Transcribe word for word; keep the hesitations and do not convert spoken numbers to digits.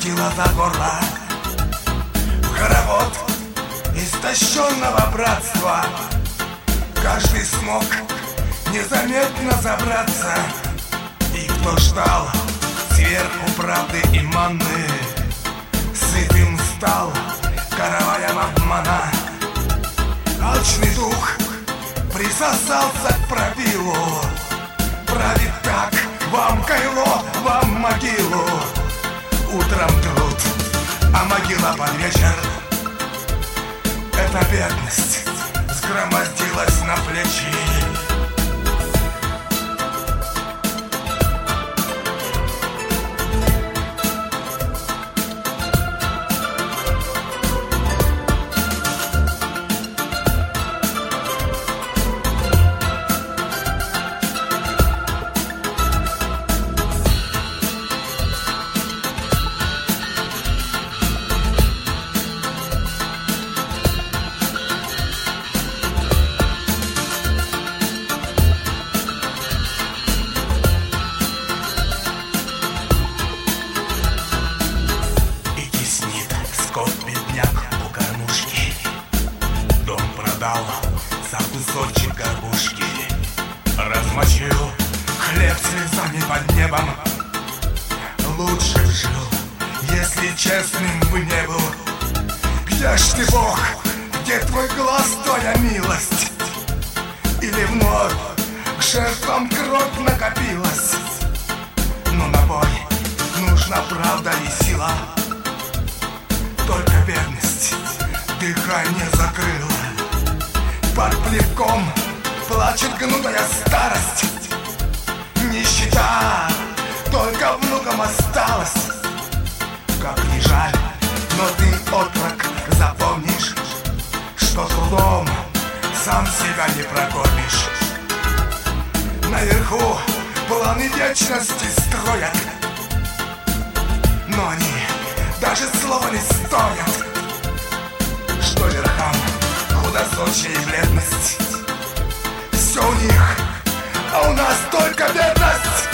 схватила за горло в хоровод истощенного братства. Каждый смог незаметно забраться, и кто ждал сверху правды и манны, сытым стал караваем обмана. Алчный дух присосался к пробилу, правит так: вам кайло, вам могилу. Утром труд, а могила под вечер. Эта бедность сгромоздилась на плечи. Скот бедняк у кормушки, дом продал за кусочек горбушки. Размочил хлеб слезами под небом. Лучше б жил, если честным бы не был. Где ж ты, Бог, где твой глаз, твоя милость? Или вновь к жертвам кровь накопилась? Но на бой нужна правда и сила. Только бедность дыхание закрыла. Под плевком плачет гнутая старость. Нищета только внукам осталась. Как ни жаль, но ты, отрок, запомнишь, что трудом сам себя не прокормишь. Наверху планы вечности строят, но они даже слова не стоят. Что верхам худосочие и бледность, все у них, а у нас только бедность.